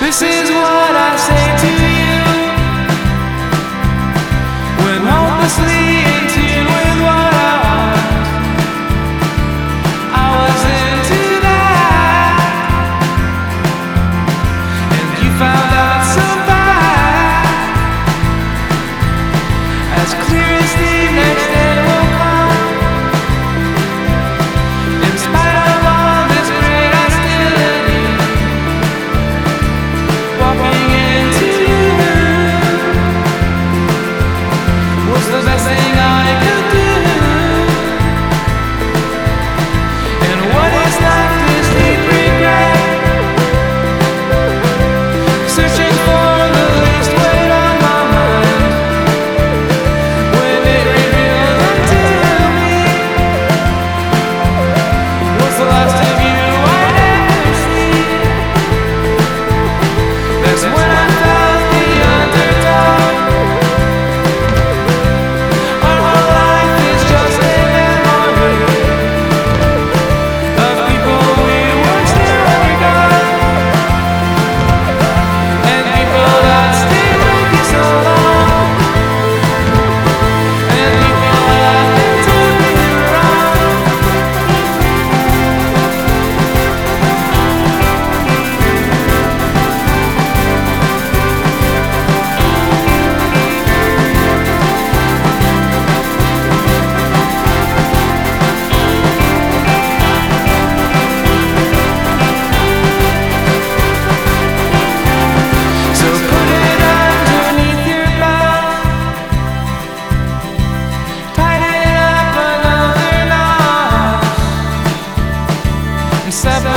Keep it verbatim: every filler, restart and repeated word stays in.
This is what I say to you when hopelessly in tune with what I want. I was into that, and you found out so fast. As clear as the next day will come, in spite of all this great hostility, walking into you was the best thing I could do. And what is left is deep regret, searching for the least weight on my mind, when it revealed unto me was the last of you I'd ever seen. That's when I felt the underdog. Our whole life is just a memory of people we once disregard, and people that stayed with you so long, and people that took you wrong. So put it underneath your belt, tighten up another notch, and step